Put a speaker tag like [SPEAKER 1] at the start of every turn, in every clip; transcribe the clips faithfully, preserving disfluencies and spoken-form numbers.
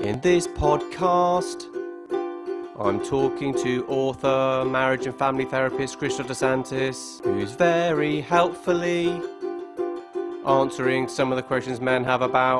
[SPEAKER 1] In this podcast, I'm talking to author, marriage and family therapist Krista DeSantis, who's very helpfully answering some of the questions men have about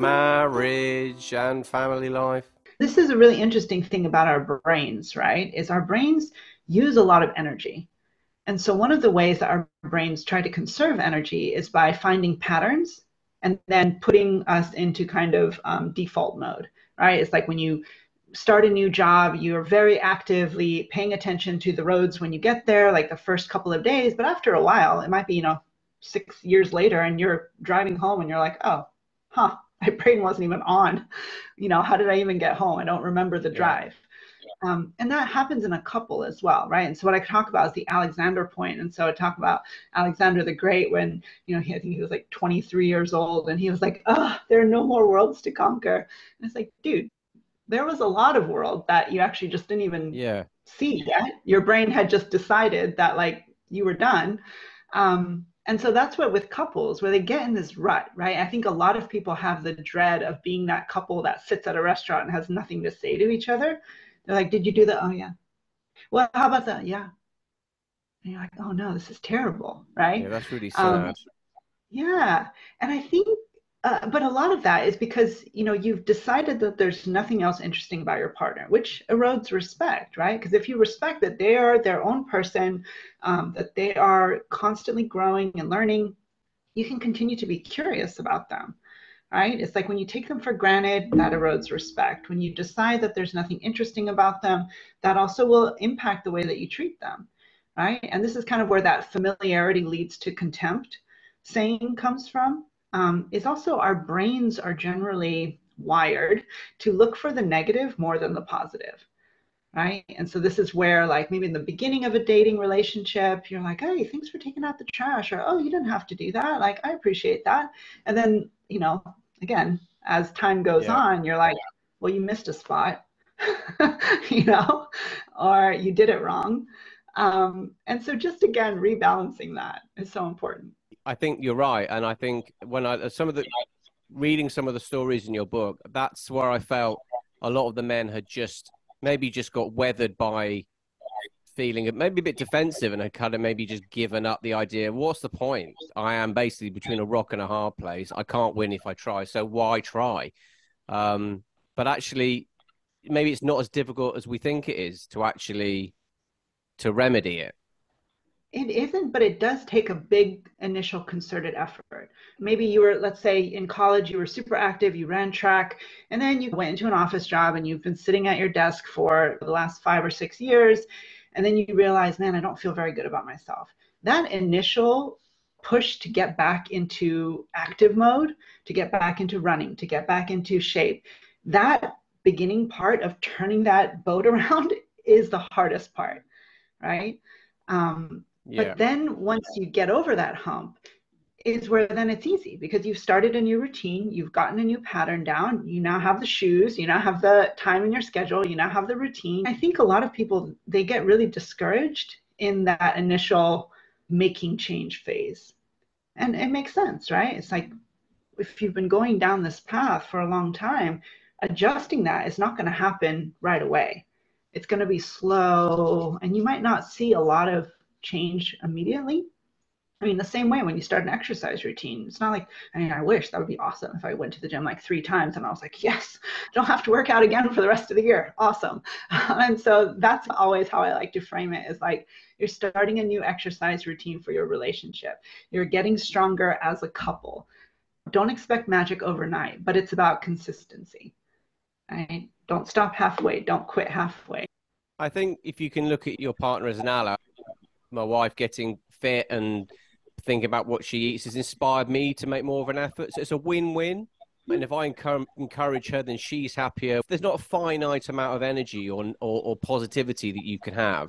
[SPEAKER 1] marriage and family life.
[SPEAKER 2] This is a really interesting thing about our brains, right? Is our brains use a lot of energy. And so one of the ways that our brains try to conserve energy is by finding patterns and then putting us into kind of um, default mode, right? It's like when you start a new job, you're very actively paying attention to the roads when you get there, like the first couple of days. But after a while, it might be, you know, six years later and you're driving home and you're like, oh, huh, my brain wasn't even on. You know, how did I even get home? I don't remember the drive. Yeah. Um, and that happens in a couple as well, right? And so what I talk about is the Alexander point. And so I talk about Alexander the Great when, you know, he, I think he was like twenty-three years old and he was like, oh, there are no more worlds to conquer. And it's like, dude, there was a lot of world that you actually just didn't even yeah. see yet. Your brain had just decided that like you were done. Um, and so that's what with couples, where they get in this rut, right? I think a lot of people have the dread of being that couple that sits at a restaurant and has nothing to say to each other. They're like, did you do that? Oh, yeah. Well, how about that? Yeah. And you're like, oh, no, this is terrible, right?
[SPEAKER 1] Yeah, that's really sad.
[SPEAKER 2] Um, yeah. And I think, uh, but a lot of that is because, you know, you've decided that there's nothing else interesting about your partner, which erodes respect, right? Because if you respect that they are their own person, um, that they are constantly growing and learning, you can continue to be curious about them. Right? It's like when you take them for granted, that erodes respect. When you decide that there's nothing interesting about them, that also will impact the way that you treat them, right? And this is kind of where that familiarity leads to contempt saying comes from. Um, is also our brains are generally wired to look for the negative more than the positive, right? And so this is where, like, maybe in the beginning of a dating relationship, you're like, hey, thanks for taking out the trash, or oh, you didn't have to do that. Like, I appreciate that. And then, you know, again, as time goes yeah. on, you're like, well, you missed a spot, you know, or you did it wrong. Um, and so just, again, rebalancing that is so important.
[SPEAKER 1] I think you're right. And I think when I, some of the, reading some of the stories in your book, that's where I felt a lot of the men had just, maybe just got weathered by feeling maybe a bit defensive and had kind of maybe just given up the idea, what's the point? I am basically between a rock and a hard place. I can't win if I try, so why try? Um, but actually, maybe it's not as difficult as we think it is to actually to remedy it.
[SPEAKER 2] It isn't, but it does take a big initial concerted effort. Maybe you were, let's say in college, you were super active, you ran track, and then you went into an office job and you've been sitting at your desk for the last five or six years. And then you realize, man, I don't feel very good about myself. That initial push to get back into active mode, to get back into running, to get back into shape, that beginning part of turning that boat around is the hardest part, right? Um, yeah. But then once you get over that hump, is where then it's easy because you've started a new routine, you've gotten a new pattern down, you now have the shoes, you now have the time in your schedule, you now have the routine. I think a lot of people, they get really discouraged in that initial making change phase. And it makes sense, right? It's like if you've been going down this path for a long time, adjusting that is not going to happen right away. It's going to be slow and you might not see a lot of change immediately. I mean, the same way when you start an exercise routine, it's not like, I mean, I wish that would be awesome if I went to the gym like three times and I was like, yes, don't have to work out again for the rest of the year. Awesome. And so that's always how I like to frame it is like, you're starting a new exercise routine for your relationship. You're getting stronger as a couple. Don't expect magic overnight, but it's about consistency. Right? Don't stop halfway. Don't quit halfway.
[SPEAKER 1] I think if you can look at your partner as an ally, my wife getting fit and thinking about what she eats has inspired me to make more of an effort. So it's a win-win. And if I encourage her, then she's happier. There's not a finite amount of energy or, or, or positivity that you can have.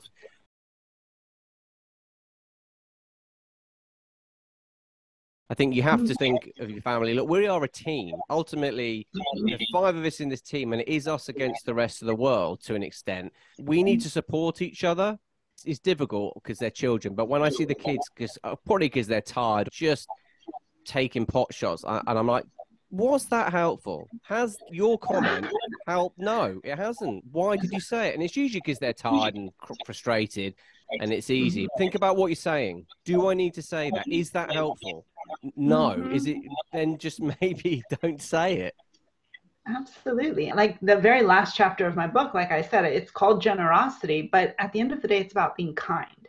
[SPEAKER 1] I think you have to think of your family. Look, we are a team. Ultimately, there's five of us in this team, and it is us against the rest of the world to an extent. We need to support each other. It's difficult because they're children, but when I see the kids, because uh, probably because they're tired, just taking pot shots, and I'm like, Was that helpful? Has your comment helped? No, it hasn't. Why did you say it? And it's usually because they're tired and frustrated and it's easy. Think about what you're saying. Do I need to say that? Is that helpful? No. Mm-hmm. Is it? Then just maybe don't say it.
[SPEAKER 2] Absolutely. Like the very last chapter of my book, like I said, it's called Generosity, but at the end of the day, it's about being kind,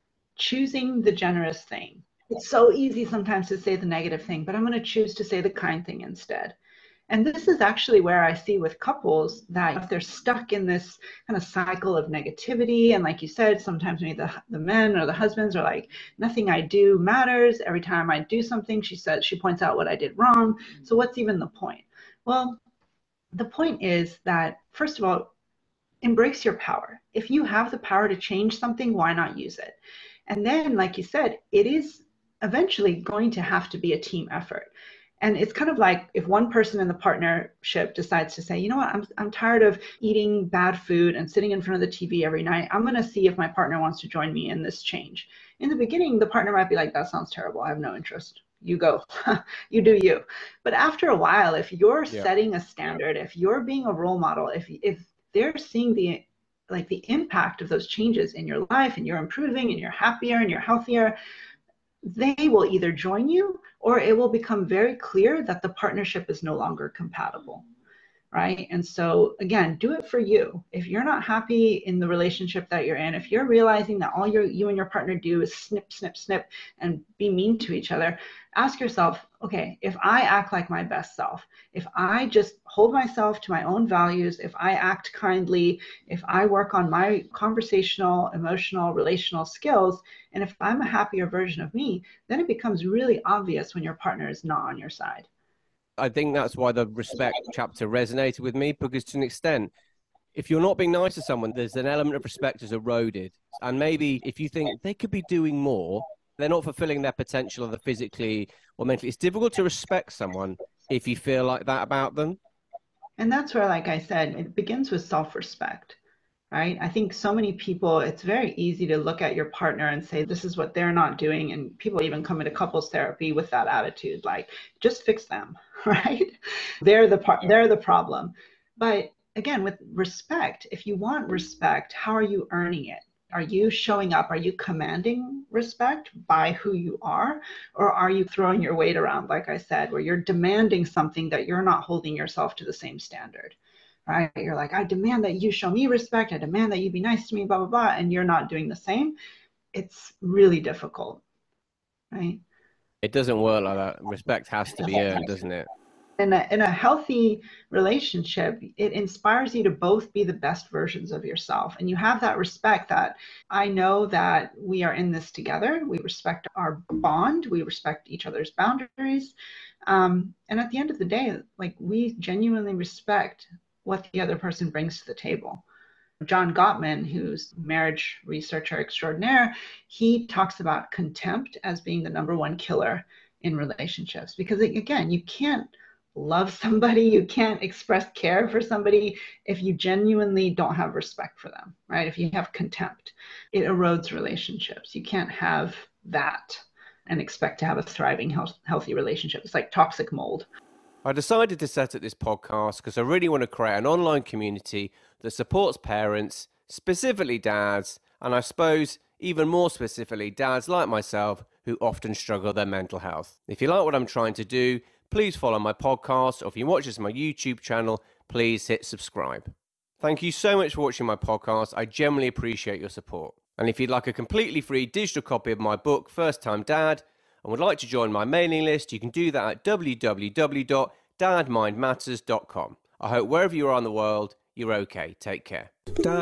[SPEAKER 2] choosing the generous thing. It's so easy sometimes to say the negative thing, but I'm going to choose to say the kind thing instead. And this is actually where I see with couples that if they're stuck in this kind of cycle of negativity, and like you said, sometimes maybe the, the men or the husbands are like, nothing I do matters. Every time I do something, she says, she points out what I did wrong. So what's even the point? Well, the point is that, first of all, embrace your power. If you have the power to change something, why not use it? And then, like you said, it is eventually going to have to be a team effort. And it's kind of like if one person in the partnership decides to say, you know what, I'm, I'm tired of eating bad food and sitting in front of the T V every night. I'm going to see if my partner wants to join me in this change. In the beginning, the partner might be like, that sounds terrible. I have no interest. You go, you do you. But after a while, if you're yeah. setting a standard, if you're being a role model, if if they're seeing the like the impact of those changes in your life and you're improving and you're happier and you're healthier, they will either join you or it will become very clear that the partnership is no longer compatible. Right. And so, again, do it for you. If you're not happy in the relationship that you're in, if you're realizing that all your, you and your partner do is snip, snip, snip and be mean to each other, ask yourself, okay, if I act like my best self, if I just hold myself to my own values, if I act kindly, if I work on my conversational, emotional, relational skills, and if I'm a happier version of me, then it becomes really obvious when your partner is not on your side.
[SPEAKER 1] I think that's why the respect chapter resonated with me, because to an extent, if you're not being nice to someone, there's an element of respect is eroded. And maybe if you think they could be doing more, they're not fulfilling their potential either physically or mentally. It's difficult to respect someone if you feel like that about them.
[SPEAKER 2] And that's where, like I said, it begins with self-respect. Right? I think so many people, it's very easy to look at your partner and say, this is what they're not doing. And people even come into couples therapy with that attitude, like, just fix them, right? They're the part, they're the problem. But again, with respect, if you want respect, how are you earning it? Are you showing up? Are you commanding respect by who you are? Or are you throwing your weight around, like I said, where you're demanding something that you're not holding yourself to the same standard? Right? You're like, I demand that you show me respect. I demand that you be nice to me, blah, blah, blah. And you're not doing the same. It's really difficult, right?
[SPEAKER 1] It doesn't work like that. Respect has to be earned, doesn't it?
[SPEAKER 2] In a, in a healthy relationship, it inspires you to both be the best versions of yourself. And you have that respect that I know that we are in this together. We respect our bond. We respect each other's boundaries. Um, and at the end of the day, like, we genuinely respect what the other person brings to the table. John Gottman, who's marriage researcher extraordinaire, he talks about contempt as being the number one killer in relationships. Because again, you can't love somebody, you can't express care for somebody if you genuinely don't have respect for them, right? If you have contempt, it erodes relationships. You can't have that and expect to have a thriving, health, healthy relationship. It's like toxic mold.
[SPEAKER 1] I decided to set up this podcast because I really want to create an online community that supports parents, specifically dads, and I suppose even more specifically dads like myself who often struggle with their mental health. If you like what I'm trying to do, please follow my podcast, or if you watch this on my YouTube channel, please hit subscribe. Thank you so much for watching my podcast. I genuinely appreciate your support. And if you'd like a completely free digital copy of my book, First Time Dad, and would like to join my mailing list, you can do that at w w w dot dad mind matters dot com. I hope wherever you are in the world, you're okay. Take care. Dad.